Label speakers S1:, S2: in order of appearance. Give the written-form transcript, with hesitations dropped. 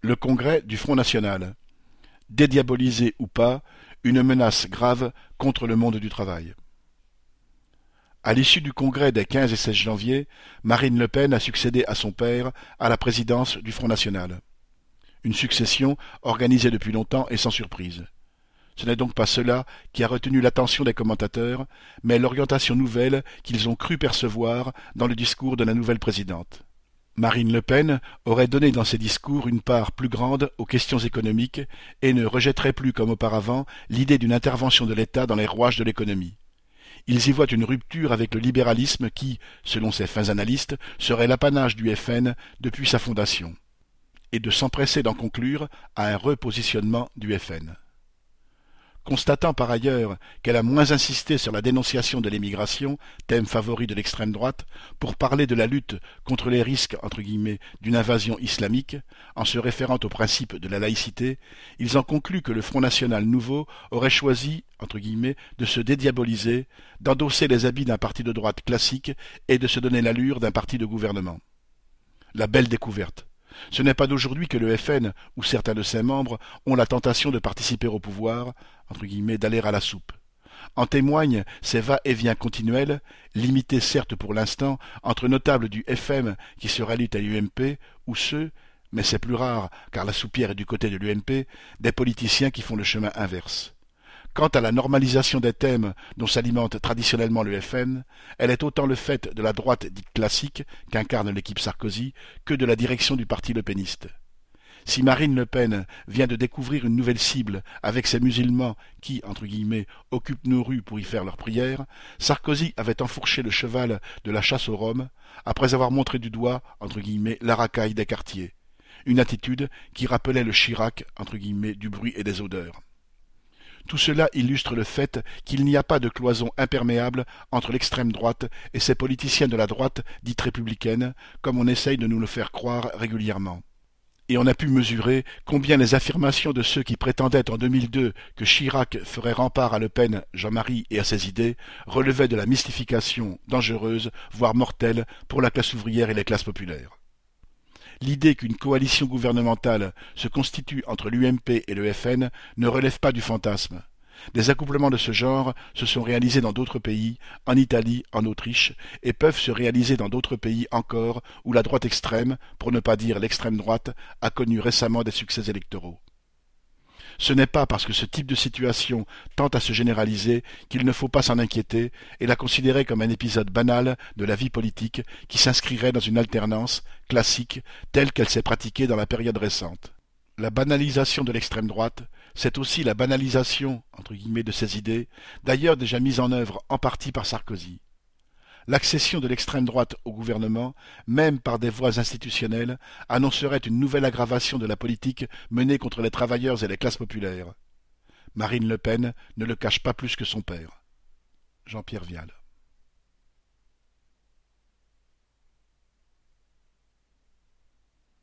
S1: Le congrès du Front national. Dédiabolisé ou pas, une menace grave contre le monde du travail. À l'issue du congrès des 15 et 16 janvier, Marine Le Pen a succédé à son père à la présidence du Front national. Une succession organisée depuis longtemps et sans surprise. Ce n'est donc pas cela qui a retenu l'attention des commentateurs, mais l'orientation nouvelle qu'ils ont cru percevoir dans le discours de la nouvelle présidente. Marine Le Pen aurait donné dans ses discours une part plus grande aux questions économiques et ne rejetterait plus comme auparavant l'idée d'une intervention de l'État dans les rouages de l'économie. Ils y voient une rupture avec le libéralisme qui, selon ces fins analystes, serait l'apanage du FN depuis sa fondation, et de s'empresser d'en conclure à un repositionnement du FN. Constatant par ailleurs qu'elle a moins insisté sur la dénonciation de l'émigration, thème favori de l'extrême droite, pour parler de la lutte contre les risques entre guillemets d'une invasion islamique, en se référant au principe de la laïcité, ils en concluent que le Front national nouveau aurait choisi entre guillemets de se dédiaboliser, d'endosser les habits d'un parti de droite classique et de se donner l'allure d'un parti de gouvernement. La belle découverte. Ce n'est pas d'aujourd'hui que le FN ou certains de ses membres ont la tentation de participer au pouvoir, entre guillemets, d'aller à la soupe. En témoignent ces va-et-vient continuels, limités certes pour l'instant entre notables du FM qui se rallient à l'UMP ou ceux, mais c'est plus rare car la soupière est du côté de l'UMP, des politiciens qui font le chemin inverse. Quant à la normalisation des thèmes dont s'alimente traditionnellement le FN, elle est autant le fait de la droite dite classique, qu'incarne l'équipe Sarkozy, que de la direction du parti lepéniste. Si Marine Le Pen vient de découvrir une nouvelle cible avec ces musulmans qui, entre guillemets, occupent nos rues pour y faire leurs prières, Sarkozy avait enfourché le cheval de la chasse aux Roms après avoir montré du doigt, entre guillemets, la racaille des quartiers. Une attitude qui rappelait le Chirac, entre guillemets, du bruit et des odeurs. Tout cela illustre le fait qu'il n'y a pas de cloison imperméable entre l'extrême droite et ces politiciens de la droite dite républicaine, comme on essaye de nous le faire croire régulièrement. Et on a pu mesurer combien les affirmations de ceux qui prétendaient en 2002 que Chirac ferait rempart à Le Pen, Jean-Marie et à ses idées relevaient de la mystification dangereuse, voire mortelle, pour la classe ouvrière et les classes populaires. L'idée qu'une coalition gouvernementale se constitue entre l'UMP et le FN ne relève pas du fantasme. Des accouplements de ce genre se sont réalisés dans d'autres pays, en Italie, en Autriche, et peuvent se réaliser dans d'autres pays encore où la droite extrême, pour ne pas dire l'extrême droite, a connu récemment des succès électoraux. Ce n'est pas parce que ce type de situation tend à se généraliser qu'il ne faut pas s'en inquiéter et la considérer comme un épisode banal de la vie politique qui s'inscrirait dans une alternance classique telle qu'elle s'est pratiquée dans la période récente. La banalisation de l'extrême droite, c'est aussi la banalisation, entre guillemets, de ses idées, d'ailleurs déjà mise en œuvre en partie par Sarkozy. L'accession de l'extrême droite au gouvernement, même par des voies institutionnelles, annoncerait une nouvelle aggravation de la politique menée contre les travailleurs et les classes populaires. Marine Le Pen ne le cache pas plus que son père. Jean-Pierre Vial.